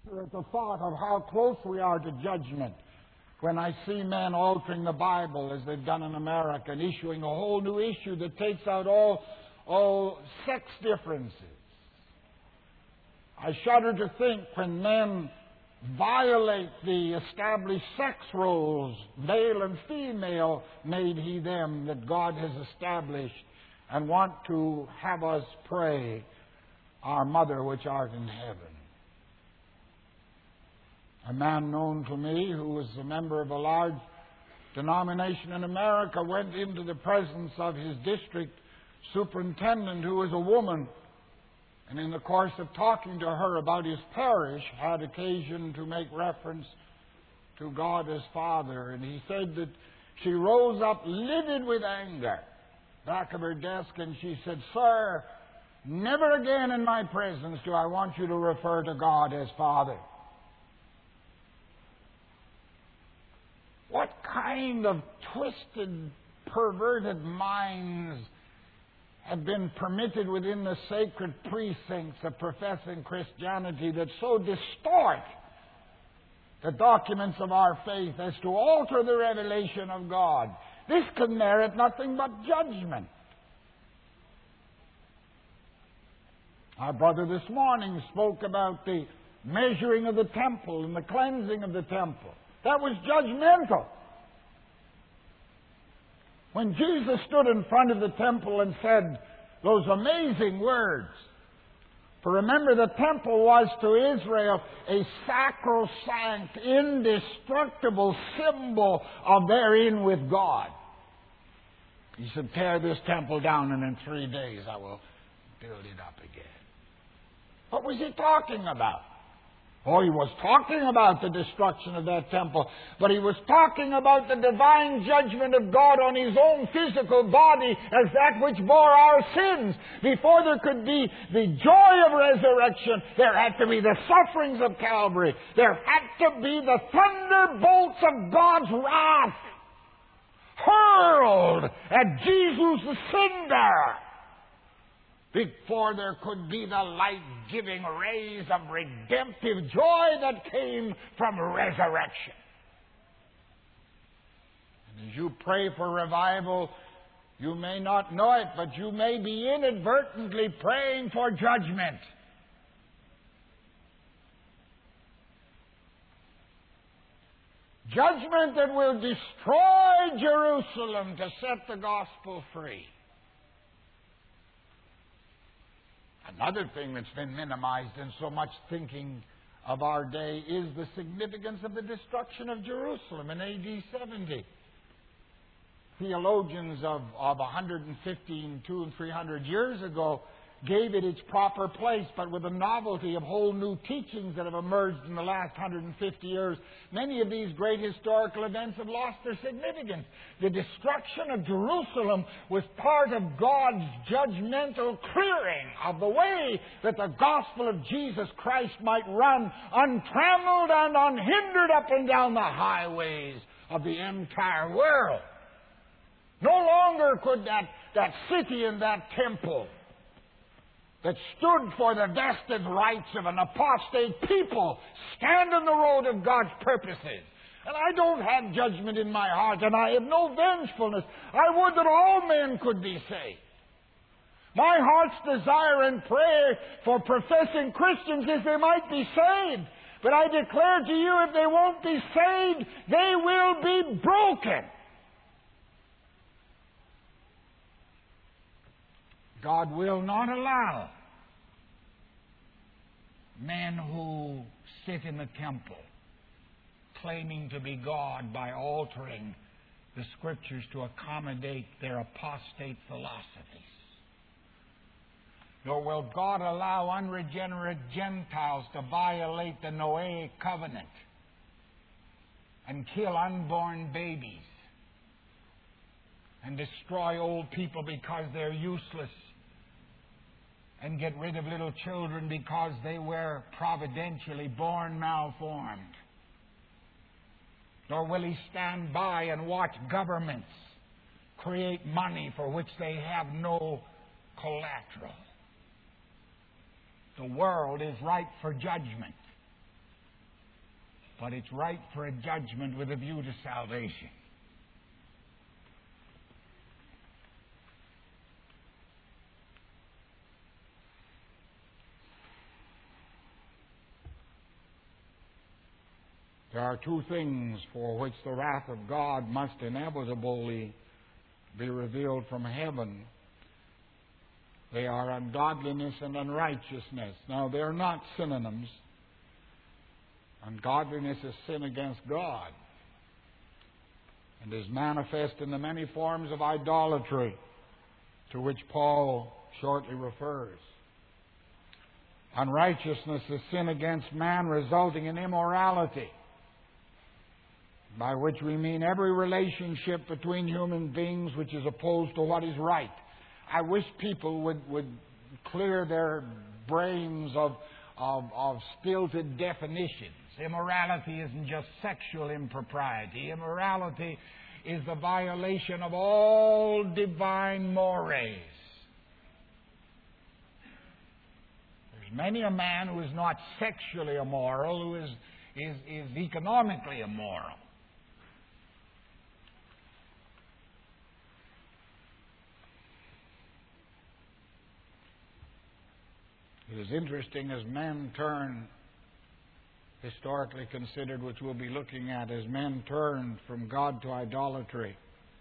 at the thought of how close we are to judgment when I see men altering the Bible as they've done in America and issuing a whole new issue that takes out all sex differences. I shudder to think when men violate the established sex roles, male and female, made he them, that God has established, and want to have us pray, Our Mother which art in heaven. A man known to me who was a member of a large denomination in America went into the presence of his district superintendent, who was a woman, and in the course of talking to her about his parish, had occasion to make reference to God as Father. And he said that she rose up livid with anger back of her desk, and she said, "Sir, never again in my presence do I want you to refer to God as Father." What kind of twisted, perverted minds have been permitted within the sacred precincts of professing Christianity that so distort the documents of our faith as to alter the revelation of God? This could merit nothing but judgment. Our brother this morning spoke about the measuring of the temple and the cleansing of the temple. That was judgmental. When Jesus stood in front of the temple and said those amazing words, for remember, the temple was to Israel a sacrosanct, indestructible symbol of their in with God. He said, "Tear this temple down, and in 3 days I will build it up again." What was he talking about? Oh, he was talking about the destruction of that temple, but he was talking about the divine judgment of God on his own physical body as that which bore our sins. Before there could be the joy of resurrection, there had to be the sufferings of Calvary. There had to be the thunderbolts of God's wrath hurled at Jesus the sin bearer before there could be the life-giving rays of redemptive joy that came from resurrection. And as you pray for revival, you may not know it, but you may be inadvertently praying for judgment. Judgment that will destroy Jerusalem to set the gospel free. Another thing that's been minimized in so much thinking of our day is the significance of the destruction of Jerusalem in AD 70. Theologians of 115, 200 and 300 years ago gave it its proper place, but with the novelty of whole new teachings that have emerged in the last 150 years, many of these great historical events have lost their significance. The destruction of Jerusalem was part of God's judgmental clearing of the way that the gospel of Jesus Christ might run untrammeled and unhindered up and down the highways of the entire world. No longer could that city and that temple that stood for the vested rights of an apostate people stand in the road of God's purposes. And I don't have judgment in my heart, and I have no vengefulness. I would that all men could be saved. My heart's desire and prayer for professing Christians is they might be saved. But I declare to you, if they won't be saved, they will be broken. God will not allow men who sit in the temple claiming to be God by altering the Scriptures to accommodate their apostate philosophies. Nor will God allow unregenerate Gentiles to violate the Noahic covenant and kill unborn babies and destroy old people because they're useless, and get rid of little children because they were providentially born malformed. Nor will He stand by and watch governments create money for which they have no collateral. The world is ripe for judgment. but it's right for a judgment with a view to salvation. There are two things for which the wrath of God must inevitably be revealed from heaven. They are ungodliness and unrighteousness. Now, they're not synonyms. Ungodliness is sin against God and is manifest in the many forms of idolatry to which Paul shortly refers. Unrighteousness is sin against man resulting in immorality, by which we mean every relationship between human beings which is opposed to what is right. I wish people would clear their brains of stilted definitions. Immorality isn't just sexual impropriety. Immorality is the violation of all divine mores. There's many a man who is not sexually immoral, who is economically immoral. It is interesting as men turn, historically considered, which we'll be looking at, as men turned from God to idolatry.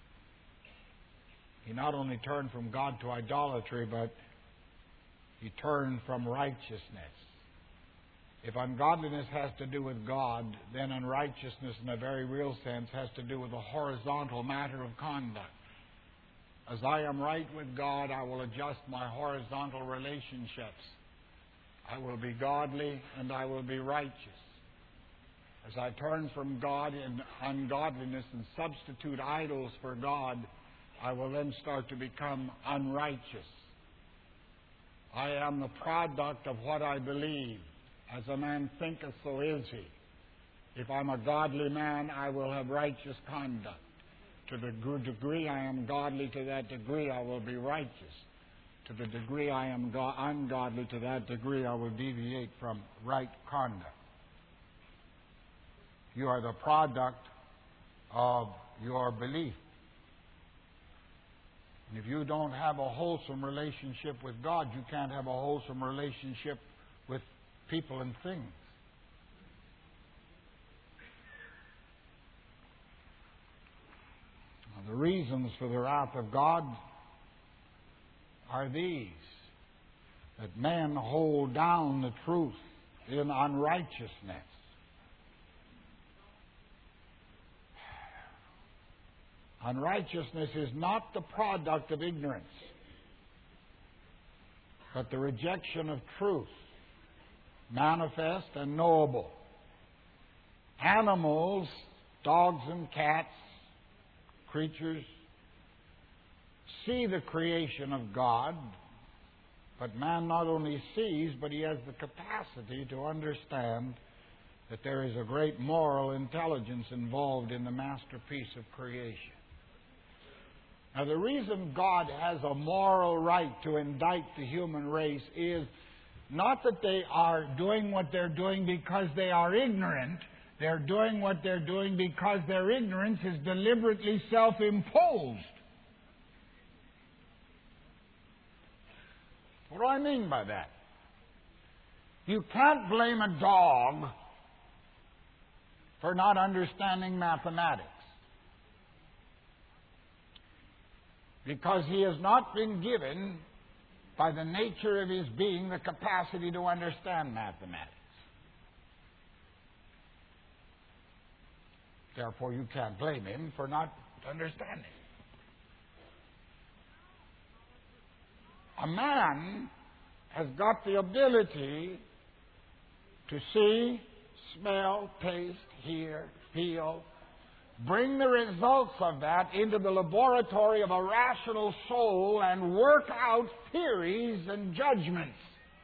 He not only turned from God to idolatry, but he turned from righteousness. If ungodliness has to do with God, then unrighteousness in a very real sense has to do with a horizontal matter of conduct. As I am right with God, I will adjust my horizontal relationships. I will be godly and I will be righteous. As I turn from God in ungodliness and substitute idols for God, I will then start to become unrighteous. I am the product of what I believe. As a man thinketh, so is he. If I'm a godly man, I will have righteous conduct. To the degree I am godly, to that degree I will be righteous. To the degree I am ungodly, to that degree I will deviate from right conduct. You are the product of your belief. And if you don't have a wholesome relationship with God, you can't have a wholesome relationship with people and things. Now, the reasons for the wrath of God are these: that men hold down the truth in unrighteousness. Unrighteousness is not the product of ignorance, but the rejection of truth, manifest and knowable. Animals, dogs and cats, creatures, see the creation of God, but man not only sees, but he has the capacity to understand that there is a great moral intelligence involved in the masterpiece of creation. Now, the reason God has a moral right to indict the human race is not that they are doing what they're doing because they are ignorant. They're doing what they're doing because their ignorance is deliberately self-imposed. What do I mean by that? You can't blame a dog for not understanding mathematics, because he has not been given, by the nature of his being, the capacity to understand mathematics. Therefore, you can't blame him for not understanding. A man has got the ability to see, smell, taste, hear, feel, bring the results of that into the laboratory of a rational soul and work out theories and judgments.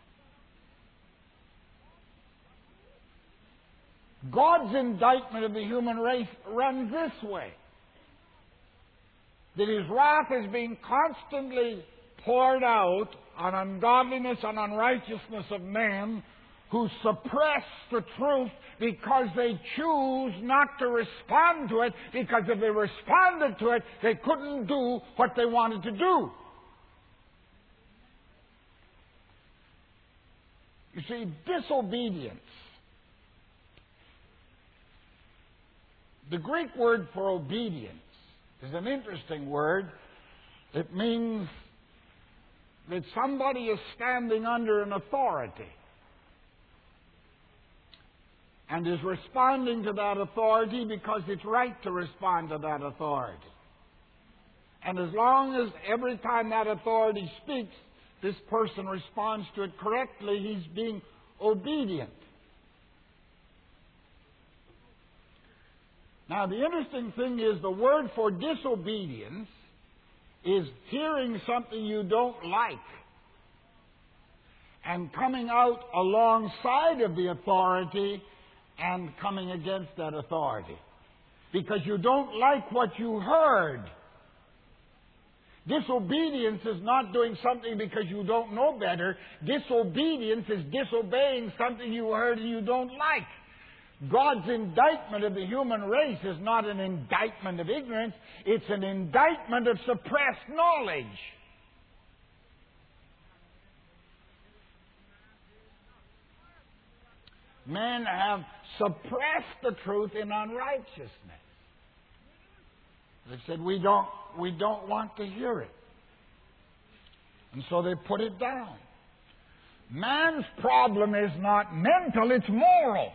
God's indictment of the human race runs this way: that His wrath is being constantly poured out on ungodliness and unrighteousness of men who suppress the truth because they choose not to respond to it, because if they responded to it, they couldn't do what they wanted to do. You see, disobedience. The Greek word for obedience is an interesting word. It means that somebody is standing under an authority and is responding to that authority because it's right to respond to that authority. And as long as every time that authority speaks, this person responds to it correctly, he's being obedient. Now, the interesting thing is the word for disobedience is hearing something you don't like and coming out alongside of the authority and coming against that authority because you don't like what you heard. Disobedience is not doing something because you don't know better. Disobedience is disobeying something you heard and you don't like. God's indictment of the human race is not an indictment of ignorance. It's an indictment of suppressed knowledge. Men have suppressed the truth in unrighteousness. They said, we don't want to hear it. And so they put it down. Man's problem is not mental, it's moral.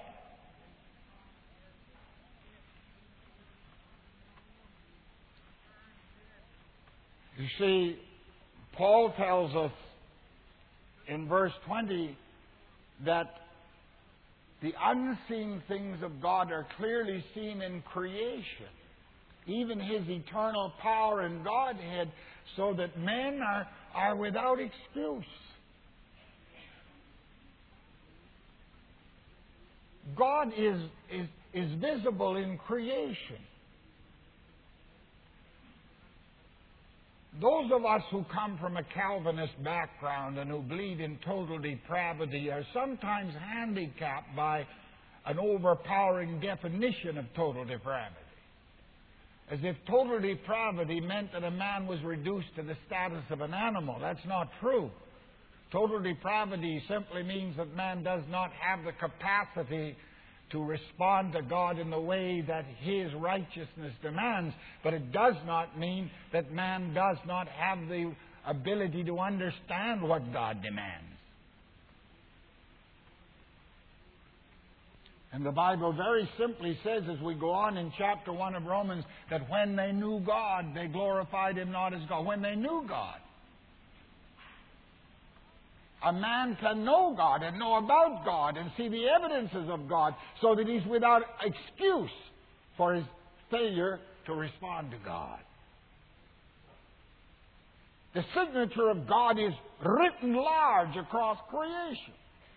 You see, Paul tells us in verse 20 that the unseen things of God are clearly seen in creation, even His eternal power and Godhead, so that men are without excuse. God is visible in creation. Those of us who come from a Calvinist background and who believe in total depravity are sometimes handicapped by an overpowering definition of total depravity. As if total depravity meant that a man was reduced to the status of an animal. That's not true. Total depravity simply means that man does not have the capacity to respond to God in the way that His righteousness demands. But it does not mean that man does not have the ability to understand what God demands. And the Bible very simply says, as we go on in chapter 1 of Romans, that when they knew God, they glorified Him not as God. When they knew God. A man can know God and know about God and see the evidences of God so that he's without excuse for his failure to respond to God. The signature of God is written large across creation.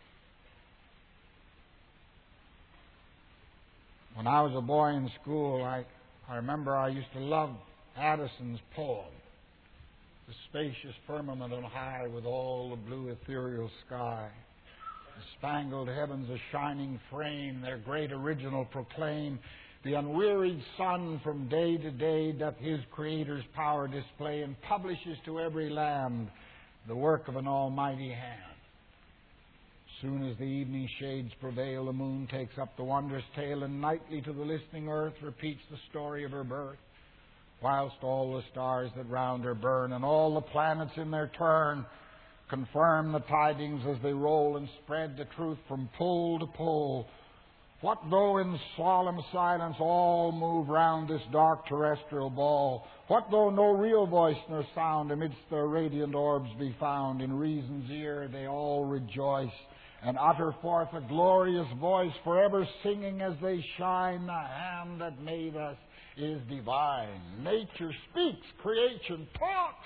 When I was a boy in school, I remember I used to love Addison's poem, "The spacious firmament on high with all the blue ethereal sky. The spangled heavens a shining frame, their great original proclaim. The unwearied sun from day to day doth His Creator's power display, and publishes to every land the work of an almighty hand. Soon as the evening shades prevail, the moon takes up the wondrous tale, and nightly to the listening earth repeats the story of her birth. Whilst all the stars that round her burn, and all the planets in their turn, confirm the tidings as they roll, and spread the truth from pole to pole. What though in solemn silence all move round this dark terrestrial ball? What though no real voice nor sound amidst their radiant orbs be found? In reason's ear they all rejoice, and utter forth a glorious voice, forever singing as they shine, the hand that made us is divine. Nature speaks, creation talks.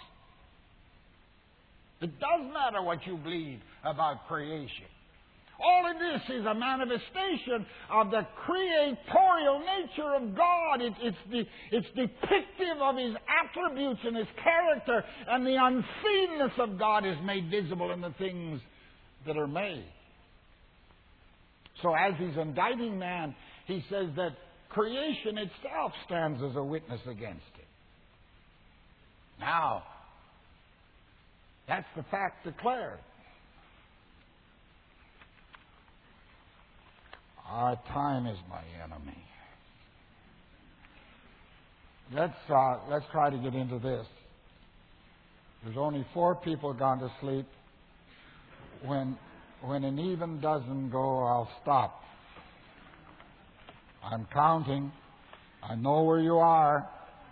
It doesn't matter what you believe about creation. All of this is a manifestation of the creatorial nature of God. It's depictive of His attributes and His character, and the unseeness of God is made visible in the things that are made. So as he's indicting man, he says that creation itself stands as a witness against him. Now, that's the fact declared. Our time is my enemy. Let's try to get into this. There's only 4 people gone to sleep. When an even dozen go, I'll stop. I'm counting. I know where you are.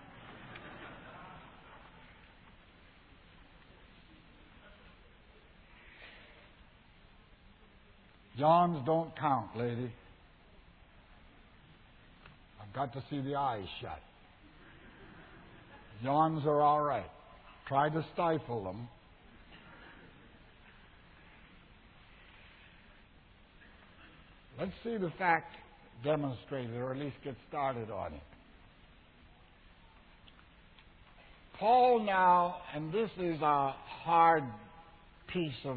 Yawns don't count, lady. I've got to see the eyes shut. Yawns are all right. Try to stifle them. Let's see the fact demonstrated, or at least get started on it. Paul now, and this is a hard piece of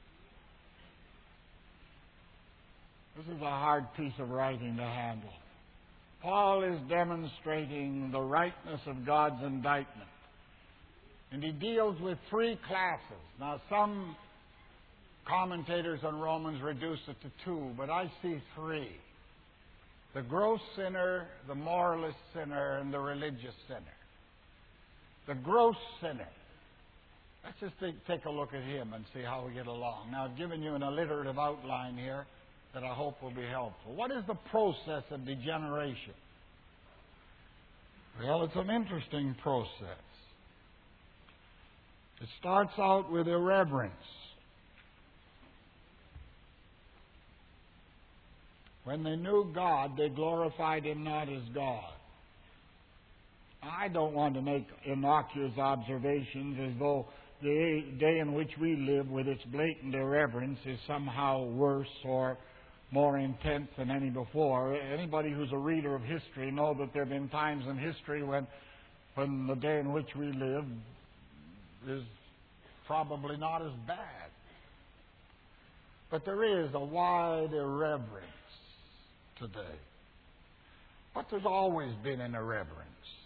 writing to handle. Paul is demonstrating the rightness of God's indictment. And he deals with 3 classes. Now, some commentators on Romans reduce it to 2, but I see 3. The gross sinner, the moralist sinner, and the religious sinner. The gross sinner. Let's just take a look at him and see how we get along. Now, I've given you an alliterative outline here that I hope will be helpful. What is the process of degeneration? Well, it's an interesting process. It starts out with irreverence. When they knew God, they glorified Him not as God. I don't want to make innocuous observations as though the day in which we live with its blatant irreverence is somehow worse or more intense than any before. Anybody who's a reader of history knows that there have been times in history when the day in which we live is probably not as bad. But there is a wide irreverence today. But there's always been an irreverence.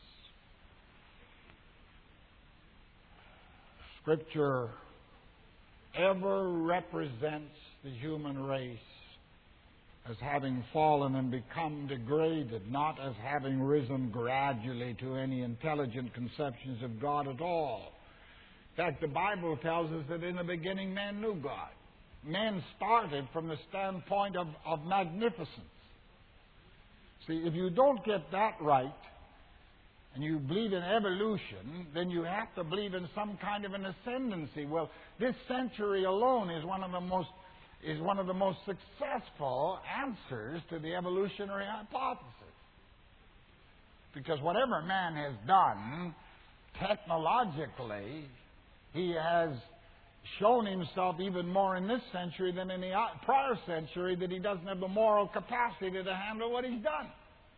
Scripture ever represents the human race as having fallen and become degraded, not as having risen gradually to any intelligent conceptions of God at all. In fact, the Bible tells us that in the beginning man knew God. Man started from the standpoint of magnificence. See, if you don't get that right, and you believe in evolution, then you have to believe in some kind of an ascendancy. Well, this century alone is one of the most successful answers to the evolutionary hypothesis. Because whatever man has done, technologically, he has shown himself even more in this century than in the prior century that he doesn't have the moral capacity to handle what he's done.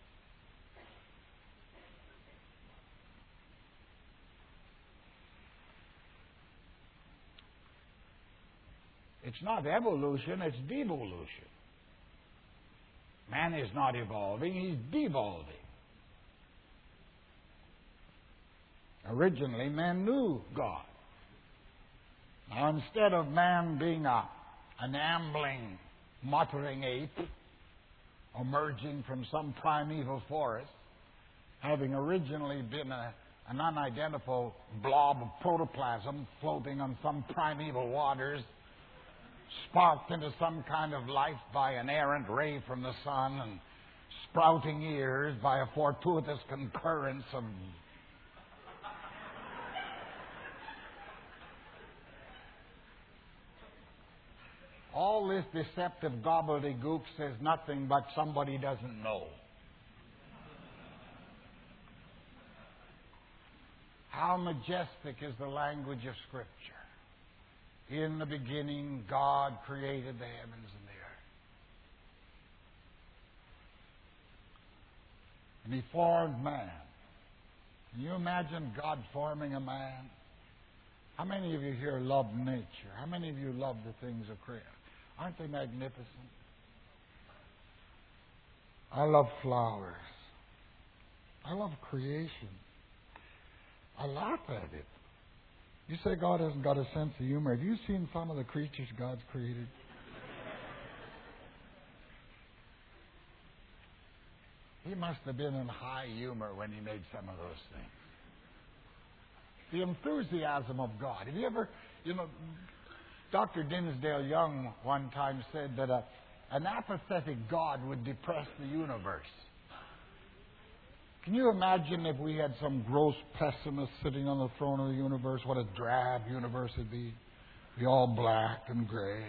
It's not evolution, it's devolution. Man is not evolving, he's devolving. Originally, man knew God. Now, instead of man being an ambling, muttering ape, emerging from some primeval forest, having originally been an unidentifiable blob of protoplasm floating on some primeval waters, sparked into some kind of life by an errant ray from the sun and sprouting ears by a fortuitous concurrence of all this deceptive gobbledygook says nothing but somebody doesn't know. How majestic is the language of Scripture. In the beginning, God created the heavens and the earth. And He formed man. Can you imagine God forming a man? How many of you here love nature? How many of you love the things of creation? Aren't they magnificent? I love flowers. I love creation. I laugh at it. You say God hasn't got a sense of humor. Have you seen some of the creatures God's created? He must have been in high humor when he made some of those things. The enthusiasm of God. Have you ever, Dr. Dinsdale Young one time said that an apathetic God would depress the universe. Can you imagine if we had some gross pessimist sitting on the throne of the universe? What a drab universe it'd be. Be all black and gray.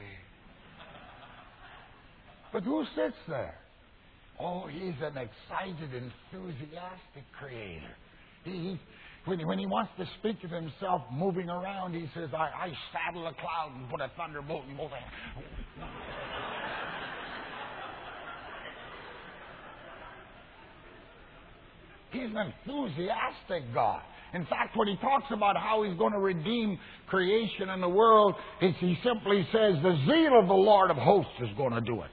But who sits there? Oh, he's an excited, enthusiastic creator. When he wants to speak of himself moving around, he says, I saddle a cloud and put a thunderbolt in both hands. He's an enthusiastic God. In fact, when he talks about how he's going to redeem creation and the world, he simply says, the zeal of the Lord of hosts is going to do it.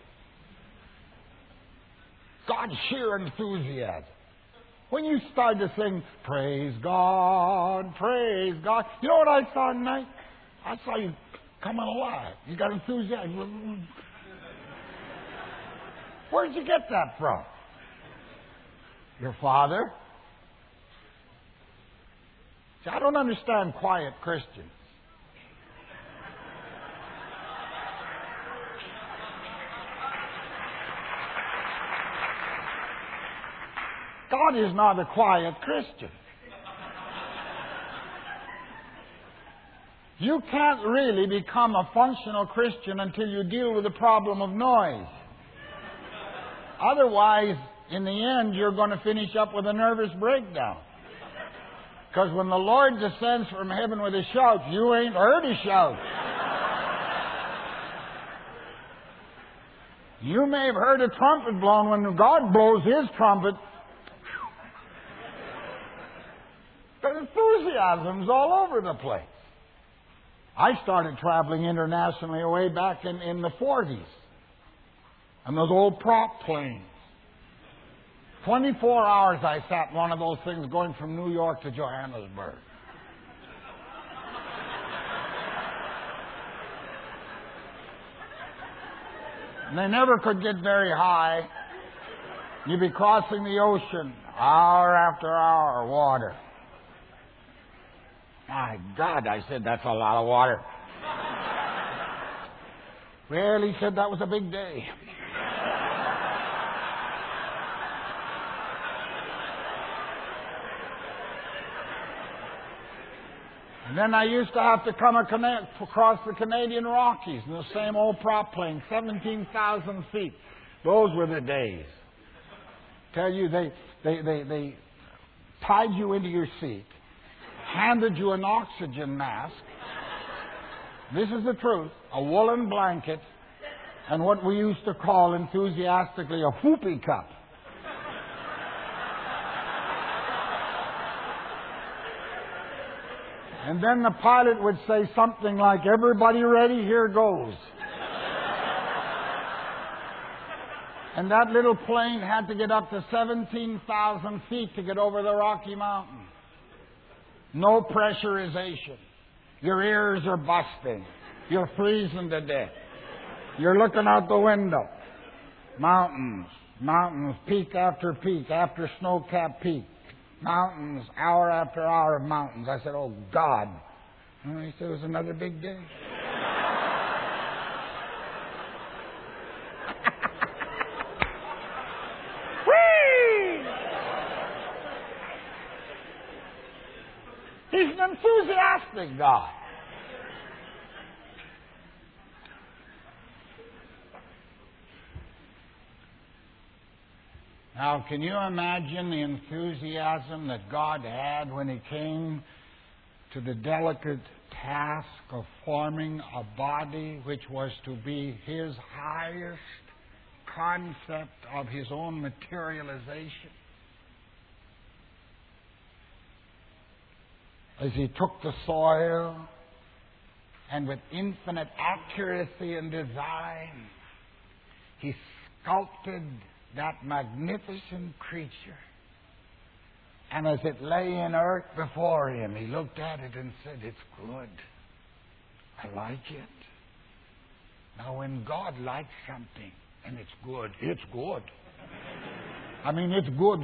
God's sheer enthusiasm. When you start to sing, praise God, praise God. You know what I saw tonight? I saw you coming alive. You got enthusiasm. Where did you get that from? Your father? See, I don't understand quiet Christians. God is not a quiet Christian. You can't really become a functional Christian until you deal with the problem of noise. Otherwise, in the end, you're going to finish up with a nervous breakdown. Because when the Lord descends from heaven with a shout, you ain't heard a shout. You may have heard a trumpet blown. When God blows His trumpet, the enthusiasm's all over the place. I started traveling internationally way back in the 40s. And those old prop planes. 24 hours I sat in one of those things going from New York to Johannesburg. And they never could get very high. You'd be crossing the ocean hour after hour, water. My God, I said, that's a lot of water. Well, he said that was a big day. And then I used to have to come across the Canadian Rockies in the same old prop plane, 17,000 feet. Those were the days. Tell you, they tied you into your seat, handed you an oxygen mask. This is the truth. A woolen blanket and what we used to call enthusiastically a whoopee cup. And then the pilot would say something like, everybody ready? Here goes. And that little plane had to get up to 17,000 feet to get over the Rocky Mountains. No pressurization. Your ears are busting. You're freezing to death. You're looking out the window. Mountains, mountains, peak after peak, after snow-capped peak. Mountains, hour after hour of mountains. I said, oh, God. And he said, it was another big day. Whee! He's an enthusiastic God. Now, can you imagine the enthusiasm that God had when He came to the delicate task of forming a body which was to be His highest concept of His own materialization? As He took the soil and with infinite accuracy and design, He sculpted that magnificent creature. And as it lay in earth before him, he looked at it and said, "It's good. I like it." Now, when God likes something and it's good, it's good. I mean, it's good.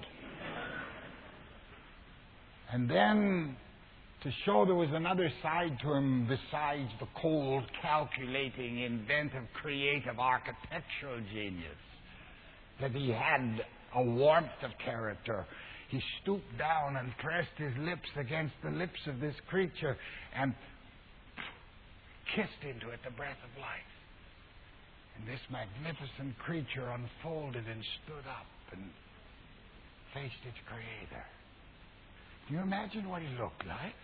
And then, to show there was another side to him besides the cold, calculating, inventive, creative, architectural genius, that he had a warmth of character, he stooped down and pressed his lips against the lips of this creature and kissed into it the breath of life. And this magnificent creature unfolded and stood up and faced its Creator. Can you imagine what he looked like?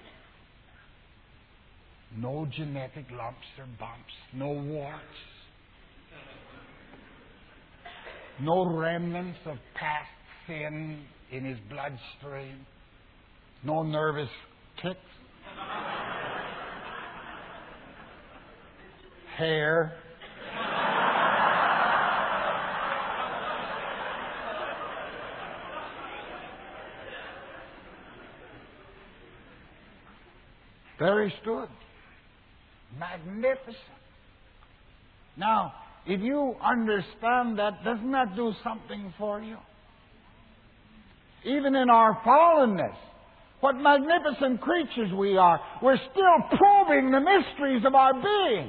No genetic lumps or bumps, no warts, no remnants of past sin in his bloodstream, no nervous tics, hair. There he stood. Magnificent. Now, if you understand that, doesn't that do something for you? Even in our fallenness, what magnificent creatures we are, we're still probing the mysteries of our being.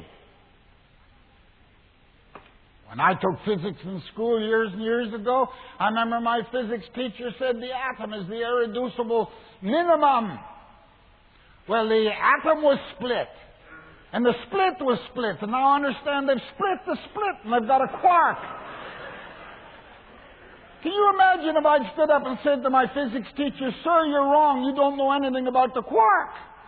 When I took physics in school years and years ago, I remember my physics teacher said the atom is the irreducible minimum. Well, the atom was split, and the split was split, and now I understand they've split the split, and they've got a quark. Can you imagine if I'd stood up and said to my physics teacher, "Sir, you're wrong, you don't know anything about the quark"?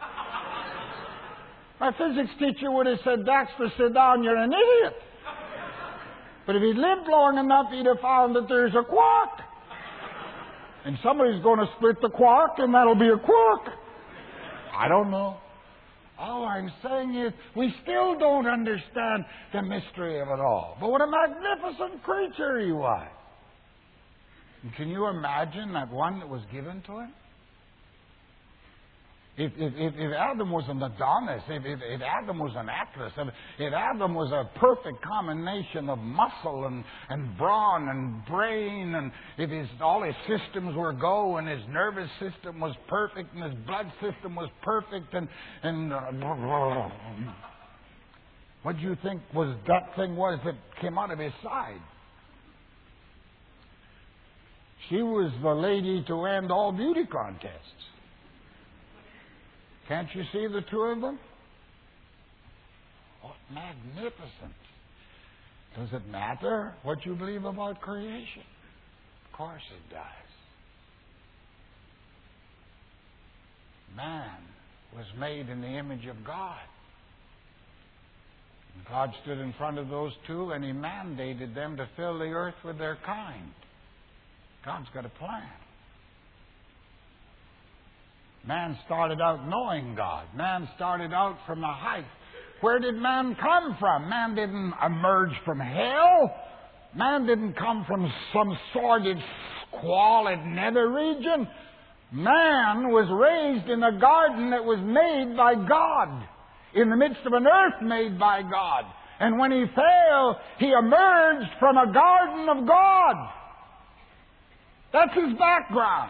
My physics teacher would have said, "Baxter, sit down, you're an idiot." But if he'd lived long enough, he'd have found that there's a quark. And somebody's going to split the quark, and that'll be a quark. I don't know. All I'm saying is, we still don't understand the mystery of it all. But what a magnificent creature he was. And can you imagine that one that was given to him? If Adam was an Adonis, if Adam was an Atlas, if Adam was a perfect combination of muscle and brawn and brain, and if all his systems were go, and his nervous system was perfect, and his blood system was perfect, and what do you think that thing was that came out of his side? She was the lady to end all beauty contests. Can't you see the two of them? What magnificent. Does it matter what you believe about creation? Of course it does. Man was made in the image of God. And God stood in front of those two and He mandated them to fill the earth with their kind. God's got a plan. Man started out knowing God. Man started out from a height. Where did man come from? Man didn't emerge from hell. Man didn't come from some sordid, squalid nether region. Man was raised in a garden that was made by God, in the midst of an earth made by God. And when he fell, he emerged from a garden of God. That's his background.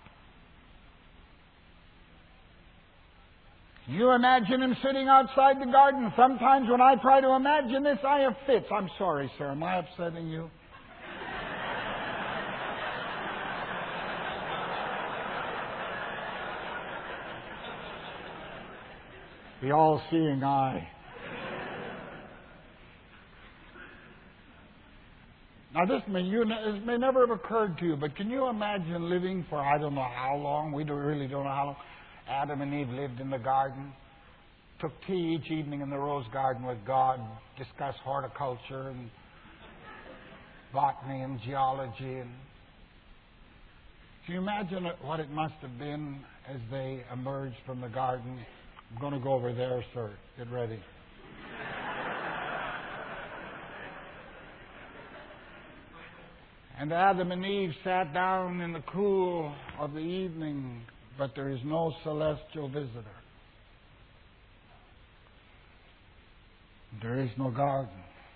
You imagine him sitting outside the garden. Sometimes when I try to imagine this, I have fits. I'm sorry, sir. Am I upsetting you? The all-seeing eye. Now, this may never have occurred to you, but can you imagine living for I don't know how long? We really don't know how long. Adam and Eve lived in the garden, took tea each evening in the rose garden with God, discussed horticulture and botany and geology. And can you imagine what it must have been as they emerged from the garden? I'm going to go over there, sir. Get ready. And Adam and Eve sat down in the cool of the evening, but there is no celestial visitor. There is no garden.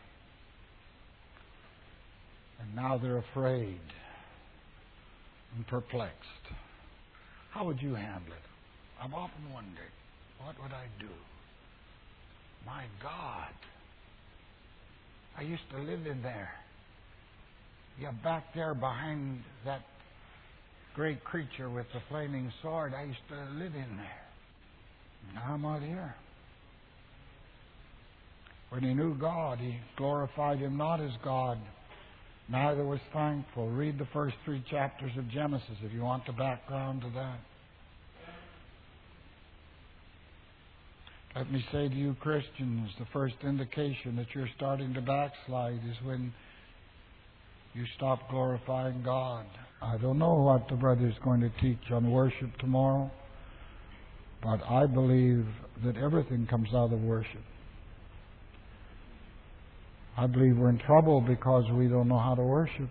And now they're afraid and perplexed. How would you handle it? I've often wondered, what would I do? My God, I used to live in there. Yeah, back there behind that great creature with the flaming sword, I used to live in there. Now I'm out here. When he knew God, he glorified Him not as God, neither was thankful. Read the first 3 chapters of Genesis if you want the background to that. Let me say to you Christians, the first indication that you're starting to backslide is when you stop glorifying God. I don't know what the brother's going to teach on worship tomorrow, but I believe that everything comes out of worship. I believe we're in trouble because we don't know how to worship.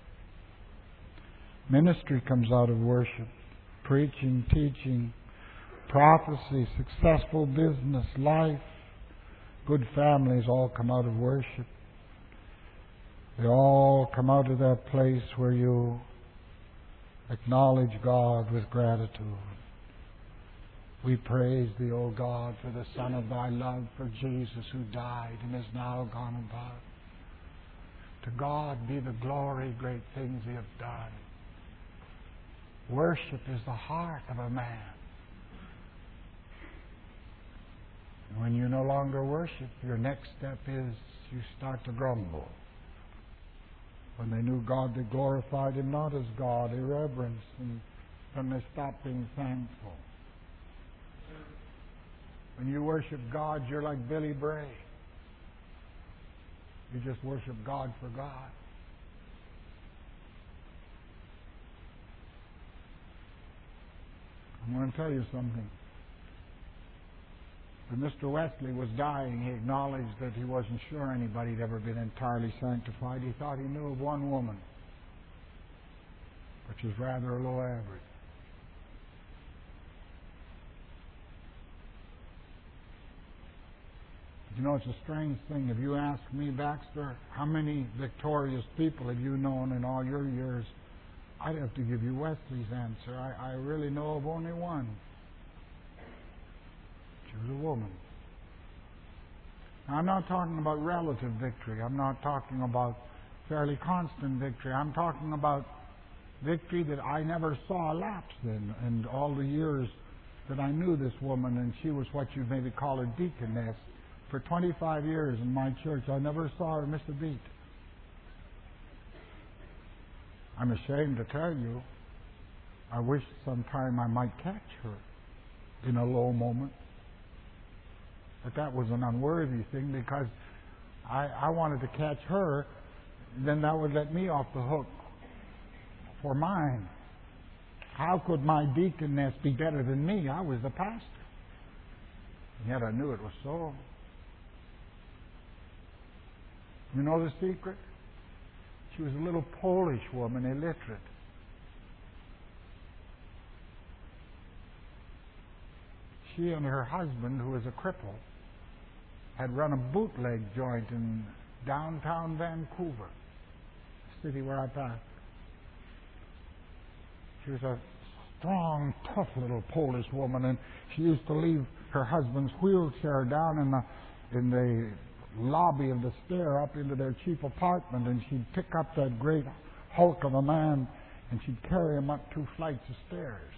Ministry comes out of worship. Preaching, teaching, prophecy, successful business, life, good families all come out of worship. They all come out of that place where you acknowledge God with gratitude. We praise Thee, O God, for the Son of Thy love, for Jesus who died and is now gone about. To God be the glory, great things He hath done. Worship is the heart of a man. And when you no longer worship, your next step is you start to grumble. When they knew God, they glorified Him not as God, irreverence, and then they stopped being thankful. When you worship God, you're like Billy Bray. You just worship God for God. I'm going to tell you something. When Mr. Wesley was dying, he acknowledged that he wasn't sure anybody had ever been entirely sanctified. He thought he knew of one woman, which was rather low average. You know, it's a strange thing. If you ask me, Baxter, how many victorious people have you known in all your years, I'd have to give you Wesley's answer. I really know of only one. She was a woman. Now, I'm not talking about relative victory. I'm not talking about fairly constant victory. I'm talking about victory that I never saw lapse in all the years that I knew this woman, and she was what you maybe call a deaconess. For 25 years in my church, I never saw her miss a beat. I'm ashamed to tell you, I wish sometime I might catch her in a low moment. But that was an unworthy thing because I wanted to catch her, then that would let me off the hook for mine. How could my deaconess be better than me? I was the pastor. And yet I knew it was so. You know the secret? She was a little Polish woman, illiterate. She and her husband, who was a cripple, had run a bootleg joint in downtown Vancouver, the city where I passed. She was a strong, tough little Polish woman, and she used to leave her husband's wheelchair down in the lobby of the stair up into their cheap apartment, and she'd pick up that great hulk of a man and she'd carry him up 2 flights of stairs.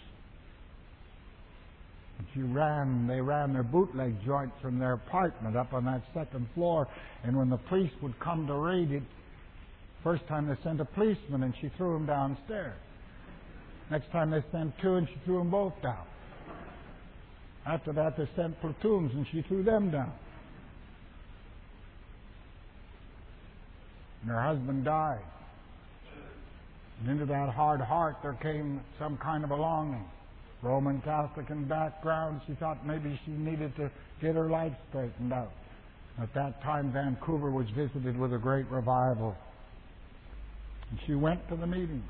And they ran their bootleg joint from their apartment up on that 2nd floor, and when the police would come to raid it, first time they sent a policeman and she threw him downstairs. Next time they sent 2 and she threw them both down. After that they sent platoons and she threw them down. And her husband died. And into that hard heart there came some kind of a longing. Roman Catholic in background, she thought maybe she needed to get her life straightened out. At that time, Vancouver was visited with a great revival. And she went to the meetings.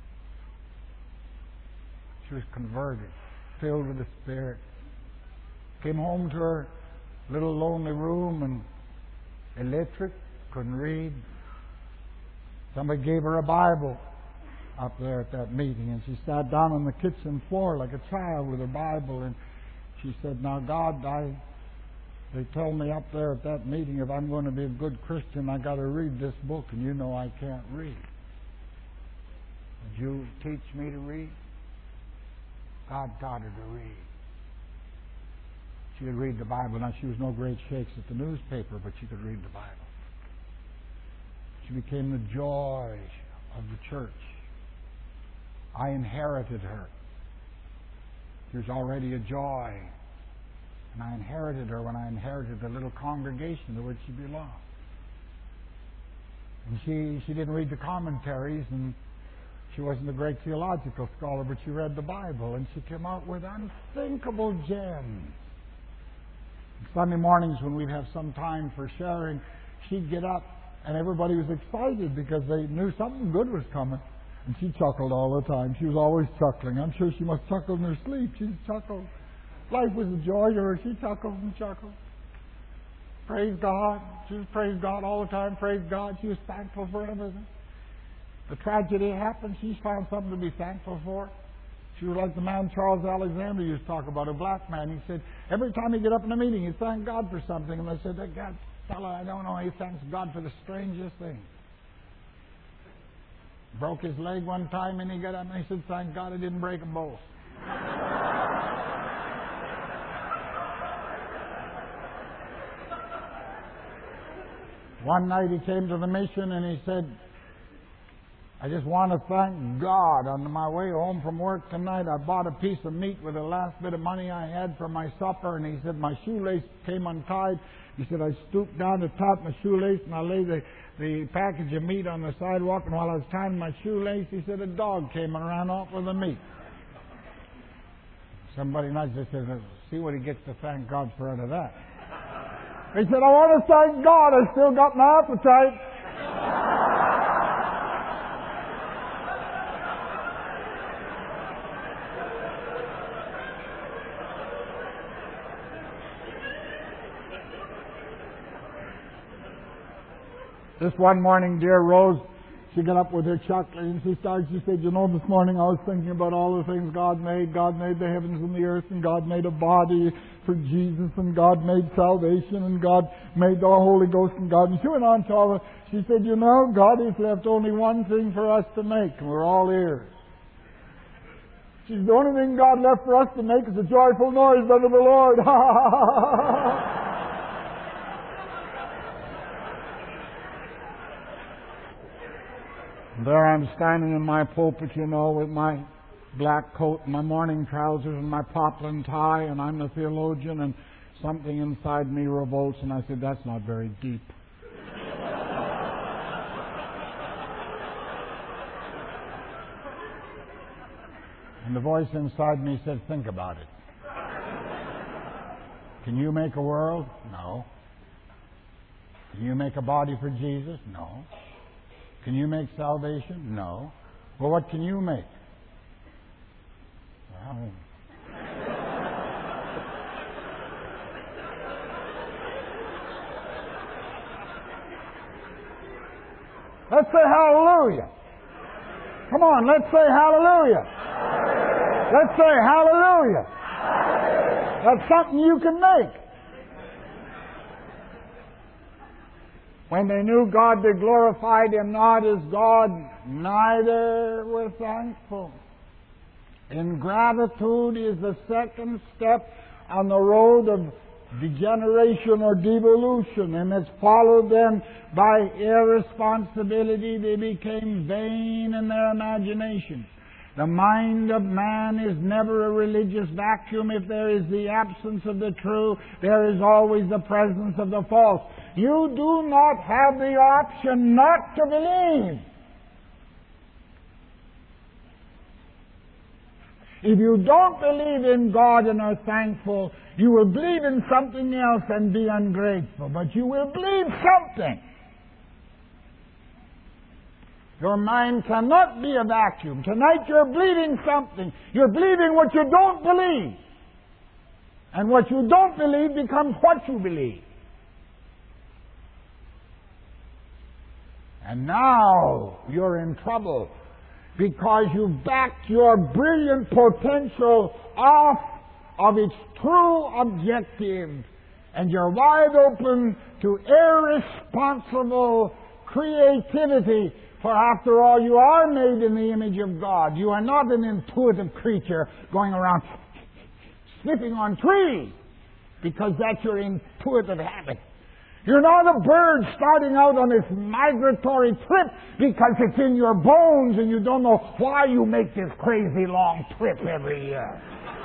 She was converted, filled with the Spirit. Came home to her little lonely room and illiterate, couldn't read. Somebody gave her a Bible up there at that meeting, and she sat down on the kitchen floor like a child with her Bible, and she said, "Now God, they told me up there at that meeting if I'm going to be a good Christian, I got to read this book, and you know I can't read. Would you teach me to read?" God taught her to read. She could read the Bible. Now, she was no great shakes at the newspaper, but she could read the Bible. She became the joy of the church. I inherited her. There's already a joy. And I inherited her when I inherited the little congregation to which she belonged. And she didn't read the commentaries, and she wasn't a great theological scholar, but she read the Bible, and she came out with unthinkable gems. Sunday mornings when we'd have some time for sharing, she'd get up, and everybody was excited because they knew something good was coming. And she chuckled all the time. She was always chuckling. I'm sure she must chuckle in her sleep. She chuckled. Life was a joy to her. She chuckled and chuckled. Praise God. She was praised God all the time. Praise God. She was thankful for everything. The tragedy happened. She found something to be thankful for. She was like the man Charles Alexander used to talk about, a black man. He said, every time he'd get up in a meeting, he'd thank God for something. And I said, that God, fellow, I don't know. He thanks God for the strangest things. Broke his leg one time, and he got up and he said, thank God I didn't break them both. One night he came to the mission and he said, I just want to thank God. On my way home from work tonight, I bought a piece of meat with the last bit of money I had for my supper, and he said my shoelace came untied. He said I stooped down to top my shoelace, and I laid the package of meat on the sidewalk, and while I was tying my shoelace, he said a dog came and ran off with the meat. Somebody nudged and said, see what he gets to thank God for out of that. He said, I want to thank God, I still got my appetite. This one morning, dear Rose, she got up with her chocolate and she said, you know, this morning I was thinking about all the things God made. God made the heavens and the earth, and God made a body for Jesus, and God made salvation, and God made the Holy Ghost, and God. And she went on to all the, she said, you know, God has left only one thing for us to make, and we're all ears. She's the only thing God left for us to make is a joyful noise unto the Lord. There I'm standing in my pulpit, you know, with my black coat and my morning trousers and my poplin tie, and I'm the theologian, and something inside me revolts, and I said, that's not very deep. And the voice inside me said, think about it. Can you make a world? No. Can you make a body for Jesus? No. Can you make salvation? No. Well, what can you make? Well, let's say hallelujah. Come on, let's say hallelujah. Let's say hallelujah. That's something you can make. When they knew God, they glorified Him not as God, neither were thankful. Ingratitude is the second step on the road of degeneration or devolution, and it's followed then by irresponsibility. They became vain in their imagination. The mind of man is never a religious vacuum. If there is the absence of the true, there is always the presence of the false. You do not have the option not to believe. If you don't believe in God and are thankful, you will believe in something else and be ungrateful. But you will believe something. Your mind cannot be a vacuum. Tonight you're believing something. You're believing what you don't believe. And what you don't believe becomes what you believe. And now you're in trouble because you backed your brilliant potential off of its true objective, and you're wide open to irresponsible creativity. For after all, you are made in the image of God. You are not an intuitive creature going around sniffing on trees because that's your intuitive habit. You're not a bird starting out on this migratory trip because it's in your bones and you don't know why you make this crazy long trip every year.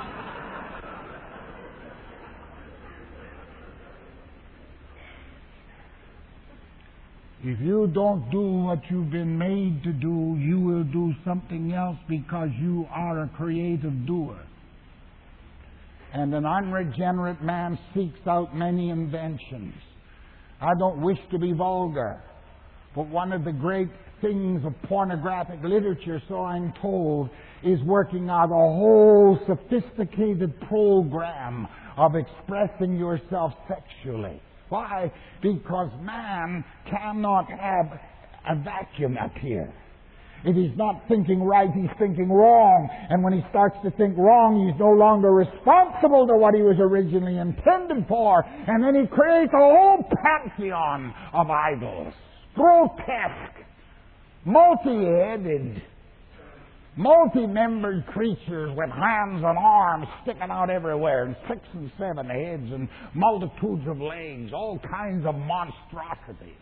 If you don't do what you've been made to do, you will do something else because you are a creative doer. And an unregenerate man seeks out many inventions. I don't wish to be vulgar, but one of the great things of pornographic literature, so I'm told, is working out a whole sophisticated program of expressing yourself sexually. Why? Because man cannot have a vacuum up here. If he's not thinking right, he's thinking wrong. And when he starts to think wrong, he's no longer responsible to what he was originally intended for. And then he creates a whole pantheon of idols. Grotesque, multi-headed, multi-membered creatures with hands and arms sticking out everywhere, and 6 and 7 heads, and multitudes of legs, all kinds of monstrosities.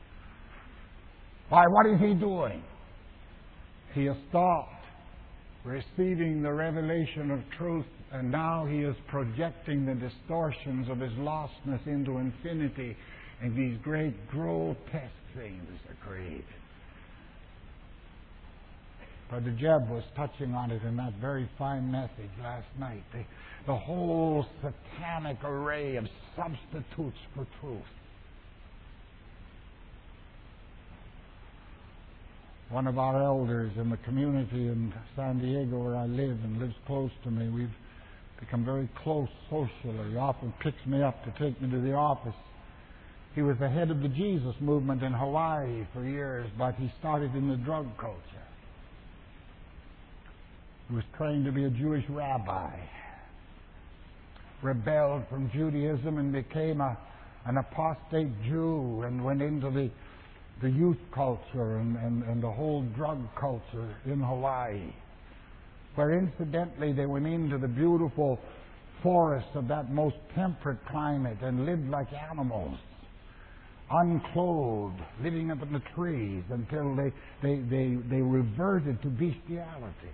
Why, what is he doing? He has stopped receiving the revelation of truth, and now he is projecting the distortions of his lostness into infinity, and these great grotesque things are created. Brother Jeb was touching on it in that very fine message last night. The whole satanic array of substitutes for truth. One of our elders in the community in San Diego where I live and lives close to me, we've become very close socially. He often picks me up to take me to the office. He was the head of the Jesus movement in Hawaii for years, but he started in the drug culture. He was trained to be a Jewish rabbi, rebelled from Judaism and became an apostate Jew, and went into the youth culture and the whole drug culture in Hawaii, where incidentally they went into the beautiful forests of that most temperate climate and lived like animals, unclothed, living up in the trees until they reverted to bestiality.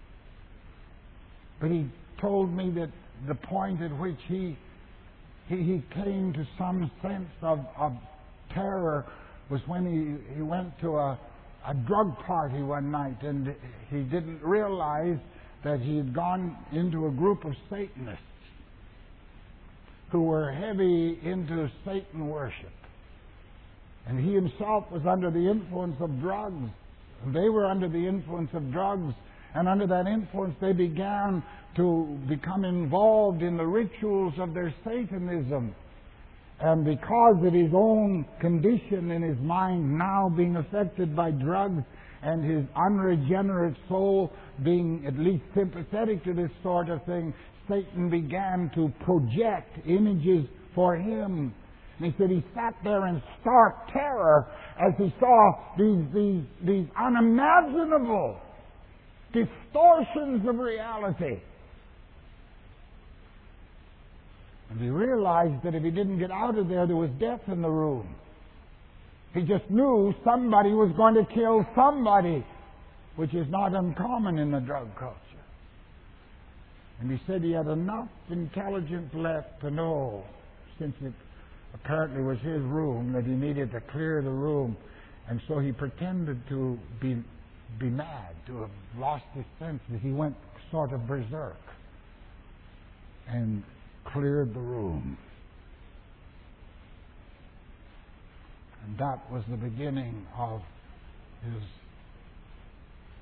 But he told me that the point at which he came to some sense of terror was when he went to a drug party one night, and he didn't realize that he had gone into a group of Satanists who were heavy into Satan worship. And he himself was under the influence of drugs. And they were under the influence of drugs. And under that influence, they began to become involved in the rituals of their Satanism. And because of his own condition in his mind now being affected by drugs, and his unregenerate soul being at least sympathetic to this sort of thing, Satan began to project images for him. And he said he sat there in stark terror as he saw these unimaginable distortions of reality. And he realized that if he didn't get out of there was death in the room. He just knew somebody was going to kill somebody, which is not uncommon in the drug culture. And he said he had enough intelligence left to know, since it apparently was his room, that he needed to clear the room. And so he pretended to be mad, to have lost his senses. He went sort of berserk and cleared the room. And that was the beginning of his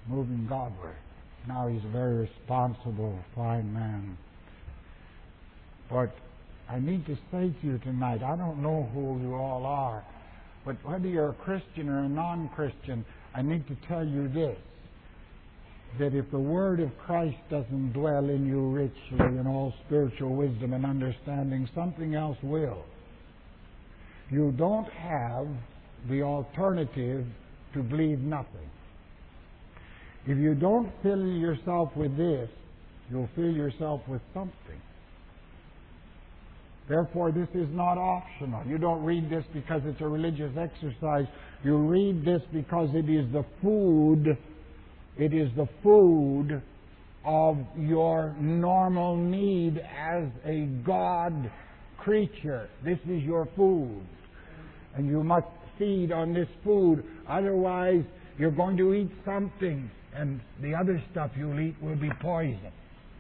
moving Godward. Now he's a very responsible, fine man. But I need to say to you tonight, I don't know who you all are, but whether you're a Christian or a non-Christian, I need to tell you this, that if the Word of Christ doesn't dwell in you richly in all spiritual wisdom and understanding, something else will. You don't have the alternative to believe nothing. If you don't fill yourself with this, you'll fill yourself with something. Therefore, this is not optional. You don't read this because it's a religious exercise. You read this because it is the food. It is the food of your normal need as a God creature. This is your food. And you must feed on this food. Otherwise, you're going to eat something, and the other stuff you'll eat will be poison.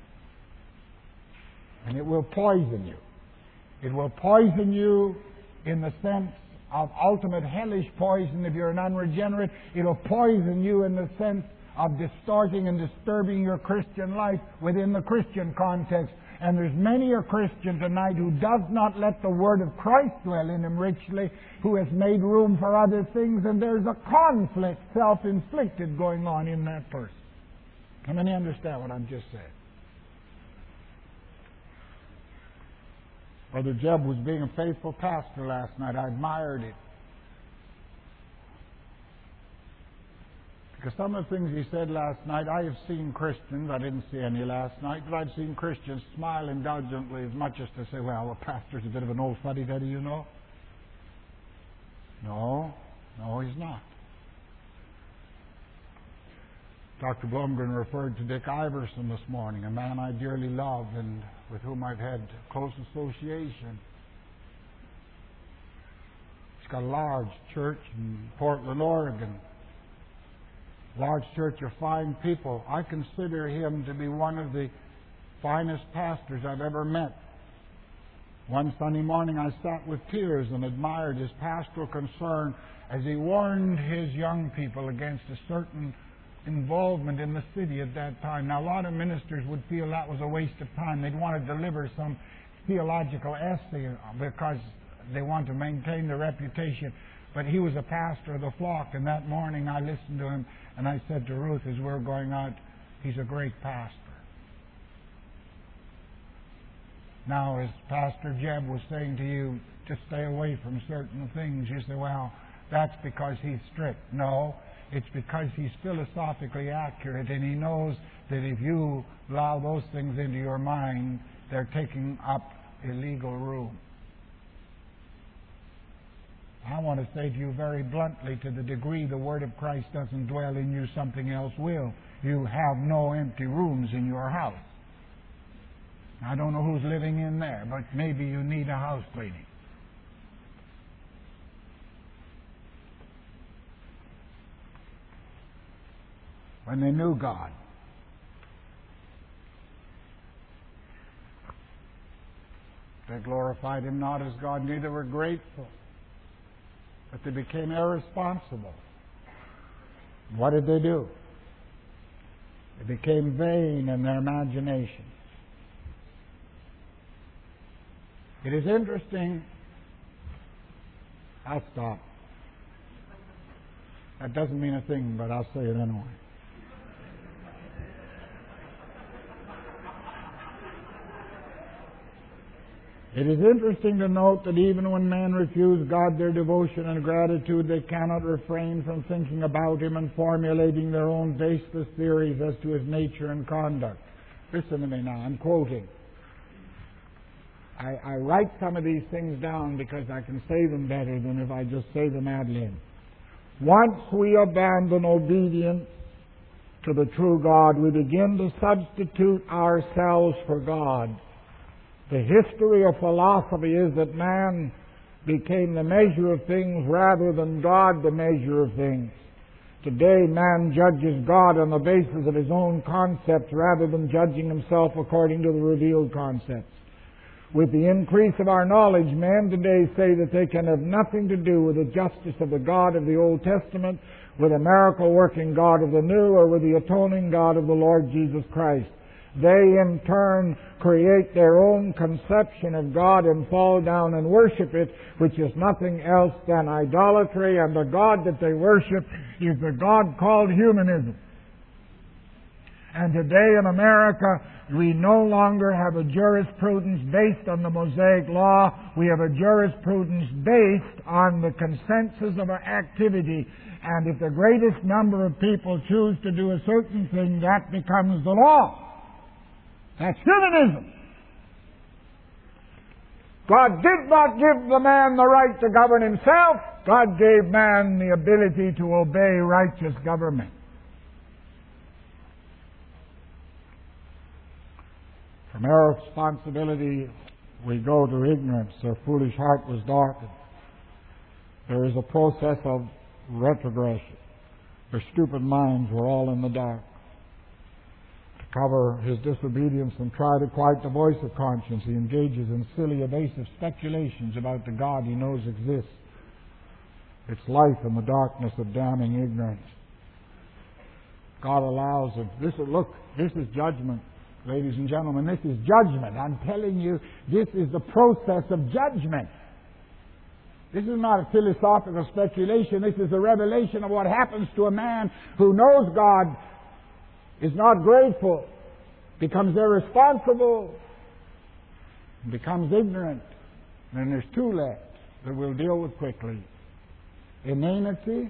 And it will poison you. It will poison you in the sense of ultimate hellish poison if you're an unregenerate. It'll poison you in the sense of distorting and disturbing your Christian life within the Christian context. And there's many a Christian tonight who does not let the Word of Christ dwell in him richly, who has made room for other things, and there's a conflict, self-inflicted, going on in that person. How many understand what I'm just saying? Brother Jeb was being a faithful pastor last night. I admired it. Because some of the things he said last night, I have seen Christians, I didn't see any last night, but I've seen Christians smile indulgently as much as to say, well, the pastor's a bit of an old fuddy-duddy, you know. No, he's not. Dr. Blumgren referred to Dick Iverson this morning, a man I dearly love and with whom I've had close association. He's got a large church in Portland, Oregon. Large church of fine people. I consider him to be one of the finest pastors I've ever met. One Sunday morning I sat with tears and admired his pastoral concern as he warned his young people against a certain involvement in the city at that time. Now, a lot of ministers would feel that was a waste of time. They'd want to deliver some theological essay because they want to maintain their reputation. But he was a pastor of the flock, and that morning I listened to him, and I said to Ruth as we're going out, he's a great pastor. Now, as Pastor Jeb was saying to you, to stay away from certain things, you say, well, that's because he's strict. No, it's because he's philosophically accurate, and he knows that if you allow those things into your mind, they're taking up illegal room. I want to say to you very bluntly, to the degree the Word of Christ doesn't dwell in you, something else will. You have no empty rooms in your house. I don't know who's living in there, but maybe you need a house cleaning. When they knew God, they glorified Him not as God, neither were grateful, but they became irresponsible. What did they do? They became vain in their imagination. It is interesting. I'll stop. That doesn't mean a thing, but I'll say it anyway. It is interesting to note that even when men refuse God their devotion and gratitude, they cannot refrain from thinking about Him and formulating their own baseless theories as to His nature and conduct. Listen to me now, I'm quoting. I write some of these things down because I can say them better than if I just say them ad lib. Once we abandon obedience to the true God, we begin to substitute ourselves for God. The history of philosophy is that man became the measure of things rather than God the measure of things. Today, man judges God on the basis of his own concepts rather than judging himself according to the revealed concepts. With the increase of our knowledge, men today say that they can have nothing to do with the justice of the God of the Old Testament, with the miracle-working God of the New, or with the atoning God of the Lord Jesus Christ. They, in turn, create their own conception of God and fall down and worship it, which is nothing else than idolatry, and the God that they worship is the God called humanism. And today in America, we no longer have a jurisprudence based on the Mosaic Law. We have a jurisprudence based on the consensus of our activity. And if the greatest number of people choose to do a certain thing, that becomes the law. That's humanism. God did not give the man the right to govern himself. God gave man the ability to obey righteous government. From irresponsibility, we go to ignorance. Their foolish heart was darkened. There is a process of retrogression. Their stupid minds were all in the dark. To cover his disobedience and try to quiet the voice of conscience, he engages in silly, evasive speculations about the God he knows exists. It's life in the darkness of damning ignorance. God allows it. This is judgment. Ladies and gentlemen, this is judgment. I'm telling you, this is the process of judgment. This is not a philosophical speculation. This is a revelation of what happens to a man who knows God, is not grateful, becomes irresponsible, becomes ignorant. And there's two left that we'll deal with quickly: inanity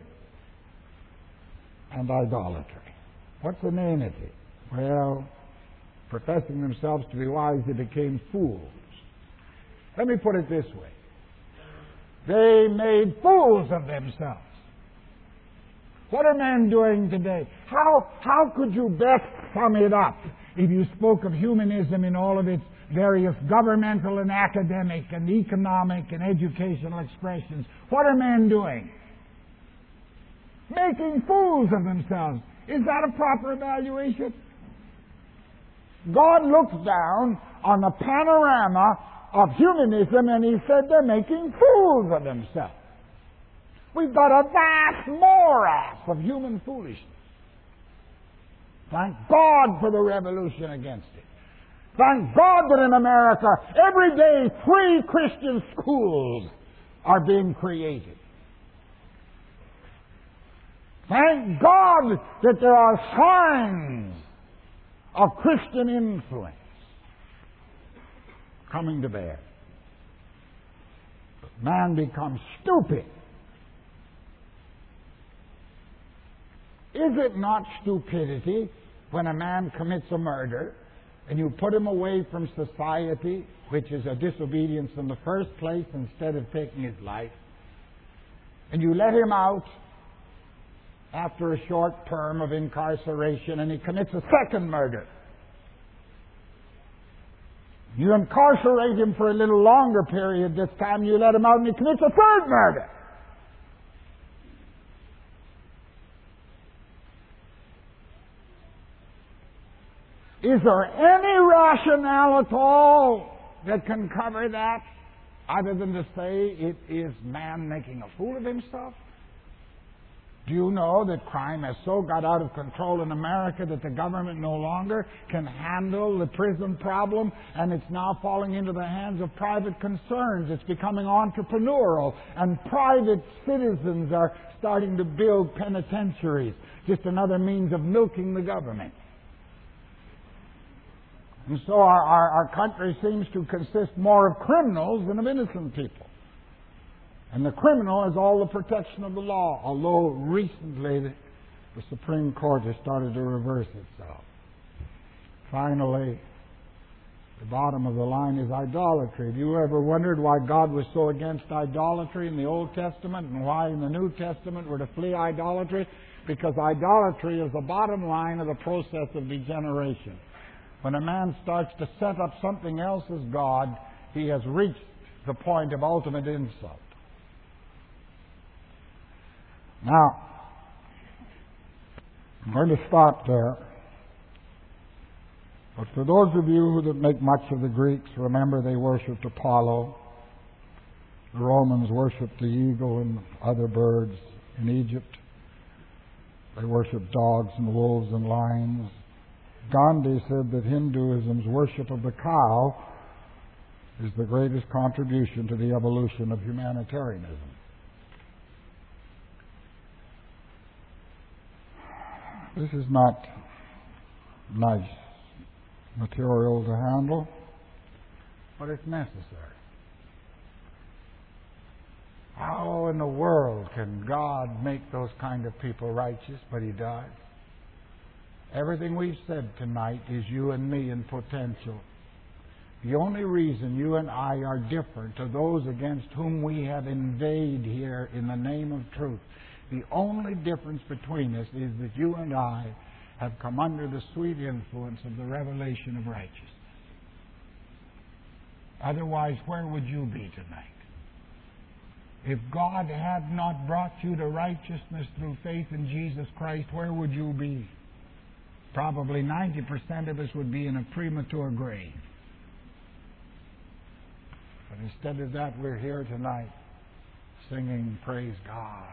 and idolatry. What's inanity? Well, professing themselves to be wise, they became fools. Let me put it this way. They made fools of themselves. What are men doing today? How could you best sum it up if you spoke of humanism in all of its various governmental and academic and economic and educational expressions? What are men doing? Making fools of themselves. Is that a proper evaluation? God looks down on the panorama of humanism and he said they're making fools of themselves. We've got a vast morass of human foolishness. Thank God for the revolution against it. Thank God that in America every day 3 Christian schools are being created. Thank God that there are signs of Christian influence coming to bear. But man becomes stupid. Is it not stupidity when a man commits a murder and you put him away from society, which is a disobedience in the first place, instead of taking his life, and you let him out after a short term of incarceration and he commits a second murder? You incarcerate him for a little longer period. This time you let him out and he commits a third murder. Is there any rationale at all that can cover that, other than to say it is man making a fool of himself? Do you know that crime has so got out of control in America that the government no longer can handle the prison problem, and it's now falling into the hands of private concerns? It's becoming entrepreneurial, and private citizens are starting to build penitentiaries. Just another means of milking the government. And so our country seems to consist more of criminals than of innocent people. And the criminal has all the protection of the law, although recently the Supreme Court has started to reverse itself. Finally, the bottom of the line is idolatry. Have you ever wondered why God was so against idolatry in the Old Testament and why in the New Testament we're to flee idolatry? Because idolatry is the bottom line of the process of degeneration. When a man starts to set up something else as God, he has reached the point of ultimate insult. Now, I'm going to stop there. But for those of you that make much of the Greeks, remember they worshipped Apollo. The Romans worshipped the eagle and other birds. In Egypt, they worshipped dogs and wolves and lions. Gandhi said that Hinduism's worship of the cow is the greatest contribution to the evolution of humanitarianism. This is not nice material to handle, but it's necessary. How in the world can God make those kind of people righteous? But He does. Everything we've said tonight is you and me in potential. The only reason you and I are different to those against whom we have invaded here in the name of truth, the only difference between us is that you and I have come under the sweet influence of the revelation of righteousness. Otherwise, where would you be tonight? If God had not brought you to righteousness through faith in Jesus Christ, where would you be? Probably 90% of us would be in a premature grave. But instead of that, we're here tonight singing, praise God.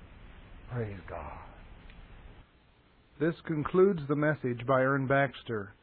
Praise God. This concludes the message by Ern Baxter.